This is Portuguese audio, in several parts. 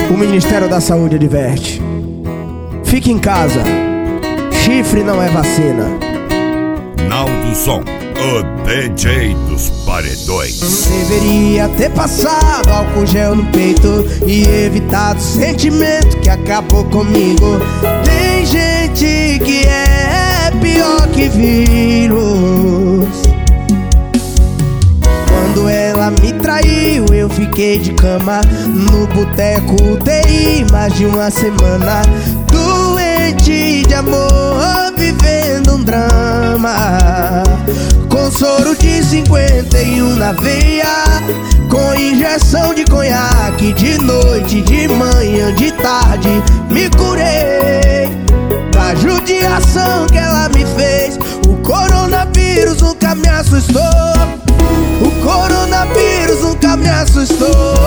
O Ministério da Saúde adverte: fique em casa, chifre não é vacina. Naldo Som, o DJ dos paredões. Deveria ter passado álcool gel no peito e evitado o sentimento que acabou comigo. Tem gente que é pior que vírus. Quando ela me traiu, eu fiquei de cama no boteco UTI mais de uma semana, doente de amor, vivendo um drama. Com soro de 51 na veia, com injeção de conhaque, de noite, de manhã, de tarde, me curei da judiação que ela me fez. O coronavírus nunca me assustou. O coronavírus nunca me assustou.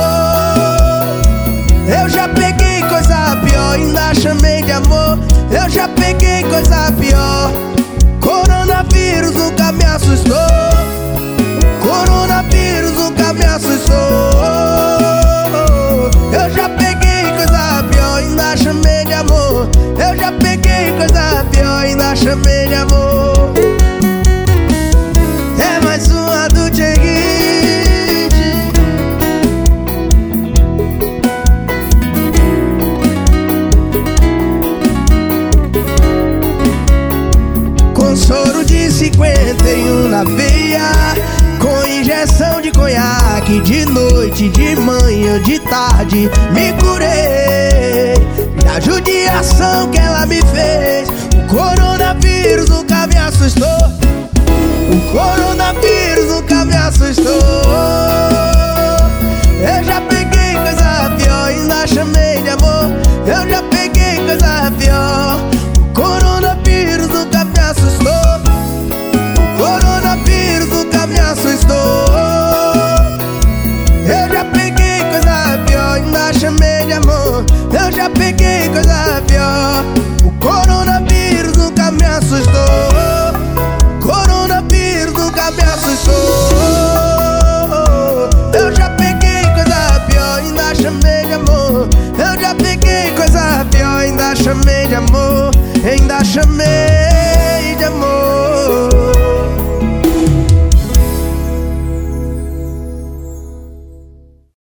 Eu já peguei coisa pior, ainda chamei de amor. Eu já peguei coisa pior. Coronavírus nunca me assustou. Coronavírus nunca me assustou. Eu já peguei coisa pior, ainda chamei de amor. Eu já peguei coisa pior, ainda chamei de amor. É mais uma do Cheguite. Com soro de 51 na veia, com injeção de conhaque, de noite, de manhã, de tarde, me curei da judiação que ela me fez. O coronavírus nunca me assustou. O coronavírus nunca me assustou. Eu já peguei coisa pior, ainda chamei de amor. Eu já peguei coisa pior. O coronavírus nunca me assustou. O coronavírus nunca me assustou. Eu já peguei coisa pior, ainda chamei de amor. Eu já peguei coisa pior. O coronavírus nunca me assustou. Coronavírus nunca me assustou. Eu já peguei coisa pior, ainda chamei de amor. Eu já peguei coisa pior, ainda chamei de amor. Ainda chamei